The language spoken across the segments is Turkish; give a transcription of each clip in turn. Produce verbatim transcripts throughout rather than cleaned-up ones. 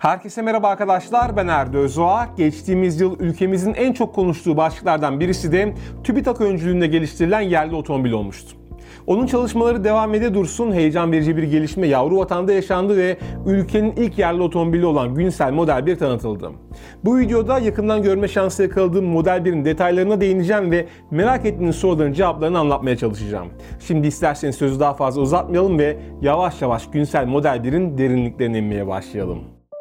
Herkese merhaba arkadaşlar, ben Erdo Özoğa. Geçtiğimiz yıl ülkemizin en çok konuştuğu başlıklardan birisi de TÜBİTAK öncülüğünde geliştirilen yerli otomobil olmuştu. Onun çalışmaları devam ede dursun, heyecan verici bir gelişme yavru vatanda yaşandı ve ülkenin ilk yerli otomobili olan Günsel Model bir tanıtıldı. Bu videoda yakından görme şansı yakaladığım Model birin detaylarına değineceğim ve merak ettiğiniz soruların cevaplarını anlatmaya çalışacağım. Şimdi isterseniz sözü daha fazla uzatmayalım ve yavaş yavaş Günsel Model birin derinliklerine inmeye başlayalım.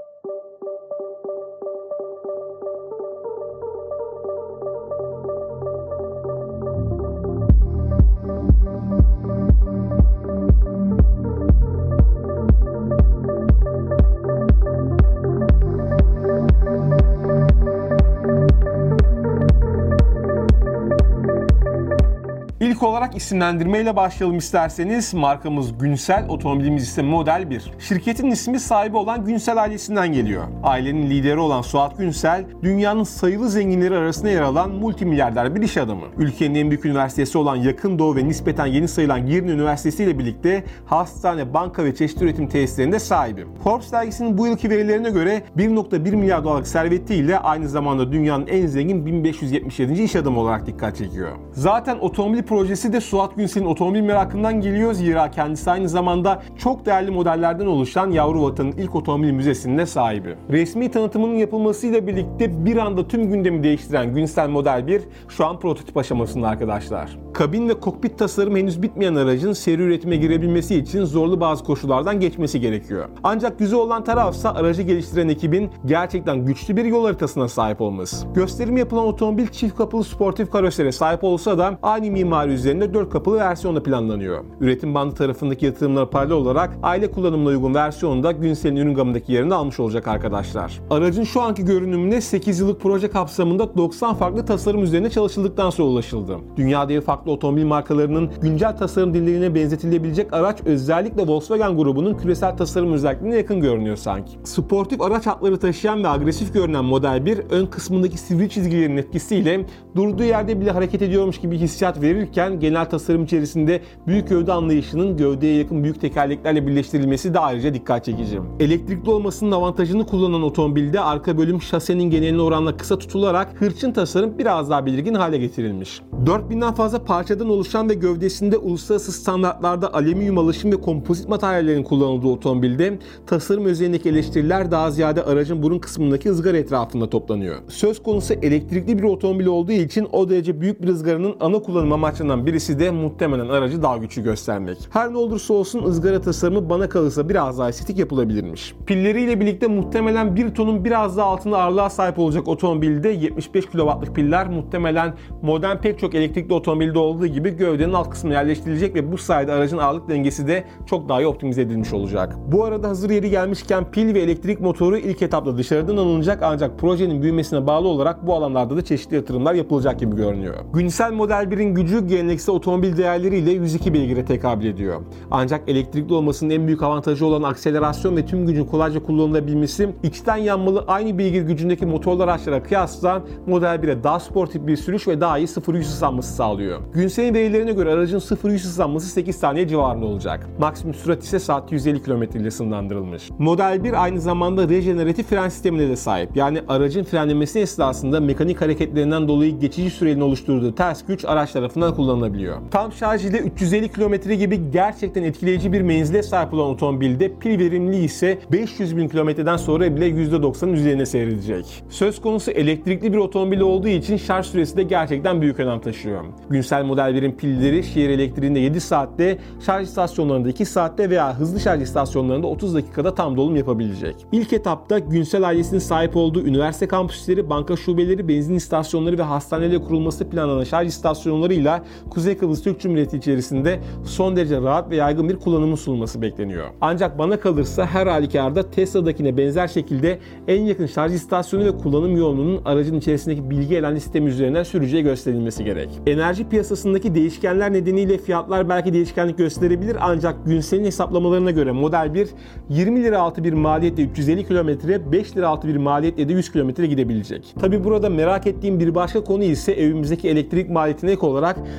İlk olarak isimlendirmeyle başlayalım isterseniz. Markamız Günsel, otomobilimiz ise Model bir. Şirketin ismi sahibi olan Günsel ailesinden geliyor. Ailenin lideri olan Suat Günsel, dünyanın sayılı zenginleri arasında yer alan multimilyarder bir iş adamı. Ülkenin en büyük üniversitesi olan Yakın Doğu ve nispeten yeni sayılan Girne Üniversitesi ile birlikte hastane, banka ve çeşitli üretim tesislerinde sahibi. Forbes dergisinin bu yılki verilerine göre bir virgül bir milyar dolarlık servetiyle aynı zamanda dünyanın en zengin bin beş yüz yetmiş yedinci iş adamı olarak dikkat çekiyor. Zaten otomobil projesi de Suat Günsel'in otomobil merakından geliyor, zira kendisi aynı zamanda çok değerli modellerden oluşan yavru vatanın ilk otomobil müzesinin de sahibi. Resmi tanıtımının yapılmasıyla birlikte bir anda tüm gündemi değiştiren Günsel Model bir şu an prototip aşamasında arkadaşlar. Kabin ve kokpit tasarımı henüz bitmeyen aracın seri üretime girebilmesi için zorlu bazı koşullardan geçmesi gerekiyor. Ancak güzel olan tarafsa aracı geliştiren ekibin gerçekten güçlü bir yol haritasına sahip olması. Gösterim yapılan otomobil çift kapılı sportif karoseriye sahip olsa da aynı mimari üzerinde dört kapılı versiyonla planlanıyor. Üretim bandı tarafındaki yatırımlara paralel olarak aile kullanımına uygun versiyonda Günsel'in ürün gamındaki yerini almış olacak arkadaşlar. Aracın şu anki görünümüne sekiz yıllık proje kapsamında doksan farklı tasarım üzerine çalışıldıktan sonra ulaşıldı. Dünya devi farklı otomobil markalarının güncel tasarım dillerine benzetilebilecek araç özellikle Volkswagen grubunun küresel tasarım özelliklerine yakın görünüyor sanki. Sportif araç hatları taşıyan ve agresif görünen Model bir ön kısmındaki sivri çizgilerin etkisiyle durduğu yerde bile hareket ediyormuş gibi hissiyat verirken genel tasarım içerisinde büyük gövde anlayışının gövdeye yakın büyük tekerleklerle birleştirilmesi de ayrıca dikkat çekici. Elektrikli olmasının avantajını kullanan otomobilde arka bölüm şasenin geneline oranla kısa tutularak hırçın tasarım biraz daha belirgin hale getirilmiş. dört binden fazla parçadan oluşan ve gövdesinde uluslararası standartlarda alüminyum alaşım ve kompozit materyallerin kullanıldığı otomobilde tasarım üzerindeki eleştiriler daha ziyade aracın burun kısmındaki ızgara etrafında toplanıyor. Söz konusu elektrikli bir otomobil olduğu için o derece büyük bir ızgaranın ana kullanım amaçlarından birisi de muhtemelen aracı daha güçlü göstermek. Her ne olursa olsun ızgara tasarımı bana kalırsa biraz daha estetik yapılabilirmiş. Pilleriyle birlikte muhtemelen bir tonun biraz daha altında ağırlığa sahip olacak otomobilde yetmiş beş kilowattlık piller muhtemelen modern pek çok elektrikli otomobilde olduğu gibi gövdenin alt kısmına yerleştirilecek ve bu sayede aracın ağırlık dengesi de çok daha iyi optimize edilmiş olacak. Bu arada hazır yeri gelmişken pil ve elektrik motoru ilk etapta dışarıdan alınacak, ancak projenin büyümesine bağlı olarak bu alanlarda da çeşitli yatırımlar yapılacak gibi görünüyor. Günsel Model birin gücü geleneksel otomobil değerleriyle yüz iki beygire tekabül ediyor. Ancak elektrikli olmasının en büyük avantajı olan akselerasyon ve tüm gücün kolayca kullanılabilmesi içten yanmalı aynı beygir gücündeki motorlu araçlara kıyasla Model bire daha sportif bir sürüş ve daha iyi sıfır yüz hızlanması sağlıyor. Günsel'in verilerine göre aracın sıfır yüz hızlanması sekiz saniye civarında olacak. Maksimum sürat ise saatte yüz elli kilometre ile sınırlandırılmış. Model bir aynı zamanda rejeneratif fren sistemine de sahip. Yani aracın frenlemesi esnasında mekanik hareketlerinden dolayı geçici sürenin oluşturduğu ters güç araç tarafından kullanılabiliyor. Tam şarj ile üç yüz elli kilometre gibi gerçekten etkileyici bir menzile sahip olan otomobilde pil verimliliği ise beş yüz bin kilometreden sonra bile yüzde doksanın üzerine seyredecek. Söz konusu elektrikli bir otomobil olduğu için şarj süresi de gerçekten büyük önem taşıyor. Günsel Model birin pilleri şehir elektriğinde yedi saatte, şarj istasyonlarında iki saatte veya hızlı şarj istasyonlarında otuz dakikada tam dolum yapabilecek. İlk etapta Günsel ailesinin sahip olduğu üniversite kampüsleri, banka şubeleri, benzin istasyonları ve hastanelerle kurulması planlanan şarj istasyonlarıyla Kuzey Kıbrıs Türk Cumhuriyeti içerisinde son derece rahat ve yaygın bir kullanımın sunulması bekleniyor. Ancak bana kalırsa her halükarda Tesla'dakine benzer şekilde en yakın şarj istasyonu ve kullanım yoğunluğunun aracın içerisindeki bilgi elenli sistemi üzerinden sürücüye gösterilmesi gerek. Enerji piyasasındaki değişkenler nedeniyle fiyatlar belki değişkenlik gösterebilir, ancak Günsel'in hesaplamalarına göre Model bir yirmi lira altı bir maliyetle üç yüz elli kilometre, beş lira altı bir maliyetle de yüz kilometre gidebilecek. Tabi burada merak ettiğim bir başka konu ise evimizdeki elektrik maliyetine ek olarak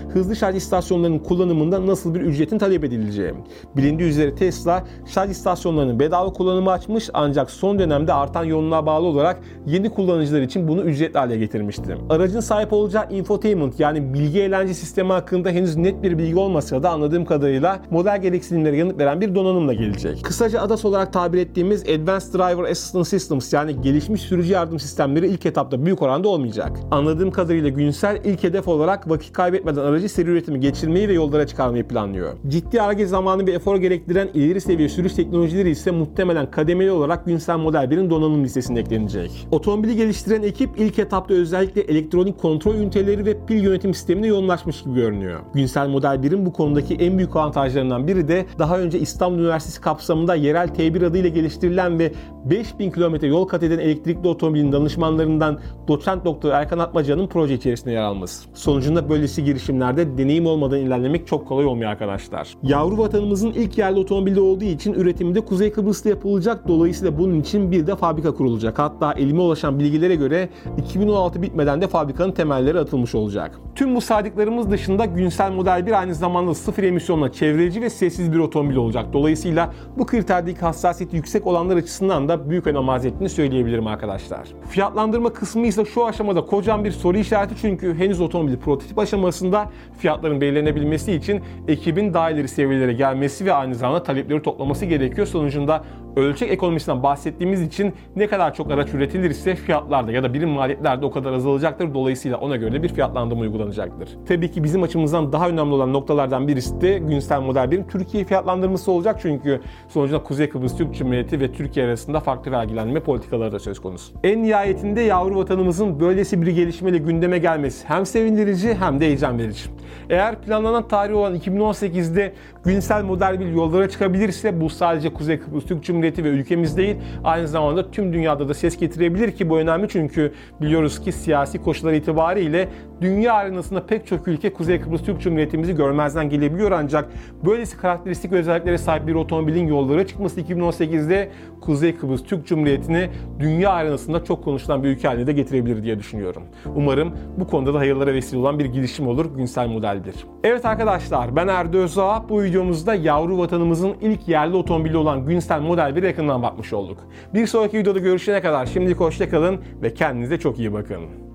hızlı şarj istasyonlarının kullanımında nasıl bir ücretin talep edileceği. Bilindiği üzere Tesla şarj istasyonlarının bedava kullanımı açmış ancak son dönemde artan yoğunluğa bağlı olarak yeni kullanıcılar için bunu ücretli hale getirmişti. Aracın sahip olacağı infotainment yani bilgi eğlence sistemi hakkında henüz net bir bilgi olmasa da anladığım kadarıyla model gereksinimlere yanıt veren bir donanımla gelecek. Kısaca A D A S olarak tabir ettiğimiz Advanced Driver Assistance Systems yani gelişmiş sürücü yardım sistemleri ilk etapta büyük oranda olmayacak. Anladığım kadarıyla Günsel ilk hedef olarak vakit kaybetmeden aracı seri üretimi geçirmeyi ve yollara çıkarmayı planlıyor. Ciddi Ar-Ge zamanı ve efor gerektiren ileri seviye sürüş teknolojileri ise muhtemelen kademeli olarak Günsel Model birin donanım listesine eklenecek. Otomobili geliştiren ekip ilk etapta özellikle elektronik kontrol üniteleri ve pil yönetim sistemine yoğunlaşmış gibi görünüyor. Günsel Model birin bu konudaki en büyük avantajlarından biri de daha önce İstanbul Üniversitesi kapsamında yerel T bir adıyla geliştirilen ve beş bin kilometre yol kat eden elektrikli otomobilin danışmanlarından doçent doktor Erkan Atmaca'nın proje içerisinde yer alması. Sonucunda böylesi girişimlerde deneyim olmadan ilerlemek çok kolay olmuyor arkadaşlar. Yavru vatanımızın ilk yerli otomobili olduğu için üretimi de Kuzey Kıbrıs'ta yapılacak. Dolayısıyla bunun için bir de fabrika kurulacak. Hatta elime ulaşan bilgilere göre iki bin on altı bitmeden de fabrikanın temelleri atılmış olacak. Tüm bu saydıklarımız dışında Günsel Model bir aynı zamanda sıfır emisyonla çevreci ve sessiz bir otomobil olacak. Dolayısıyla bu kriterdeki hassasiyeti yüksek olanlar açısından da büyük önem arz ettiğini söyleyebilirim arkadaşlar. Fiyatlandırma kısmı ise şu aşamada kocaman bir soru işareti çünkü henüz otomobil prototip aşamasında fiyatların belirlenebilmesi için ekibin daha ileri seviyelere gelmesi ve aynı zamanda talepleri toplaması gerekiyor. Sonucunda ölçek ekonomisinden bahsettiğimiz için ne kadar çok araç üretilirse fiyatlarda ya da birim maliyetlerde o kadar azalacaktır. Dolayısıyla ona göre de bir fiyatlandırma uygulanacaktır. Tabii ki bizim açımızdan daha önemli olan noktalardan birisi de Günsel Model birin Türkiye fiyatlandırması olacak. Çünkü sonucunda Kuzey Kıbrıs Türk Cumhuriyeti ve Türkiye arasında farklı vergilenme politikaları da söz konusu. En nihayetinde yavru vatanımızın böylesi bir gelişmeyle gündeme gelmesi hem sevindirici hem de heyecan verici. Eğer planlanan tarih olan iki bin on sekizde Günsel Model bir yollara çıkabilirse bu sadece Kuzey Kıbrıs Türk Cumhuriyeti ve ülkemiz değil aynı zamanda tüm dünyada da ses getirebilir ki bu önemli çünkü biliyoruz ki siyasi koşullar itibariyle dünya arenasında pek çok ülke Kuzey Kıbrıs Türk Cumhuriyetimizi görmezden gelebiliyor ancak böylesi karakteristik özelliklere sahip bir otomobilin yollara çıkması iki bin on sekizde Kuzey Kıbrıs Türk Cumhuriyeti'ni dünya arenasında çok konuşulan bir ülke haline de getirebilir diye düşünüyorum. Umarım bu konuda da hayırlara vesile olan bir girişim olur Günsel Model bir. Evet arkadaşlar ben Erdo Özağ. Bu videomuzda yavru vatanımızın ilk yerli otomobili olan Günsel Model bir'e yakından bakmış olduk. Bir sonraki videoda görüşene kadar şimdilik hoşça kalın ve kendinize çok iyi bakın.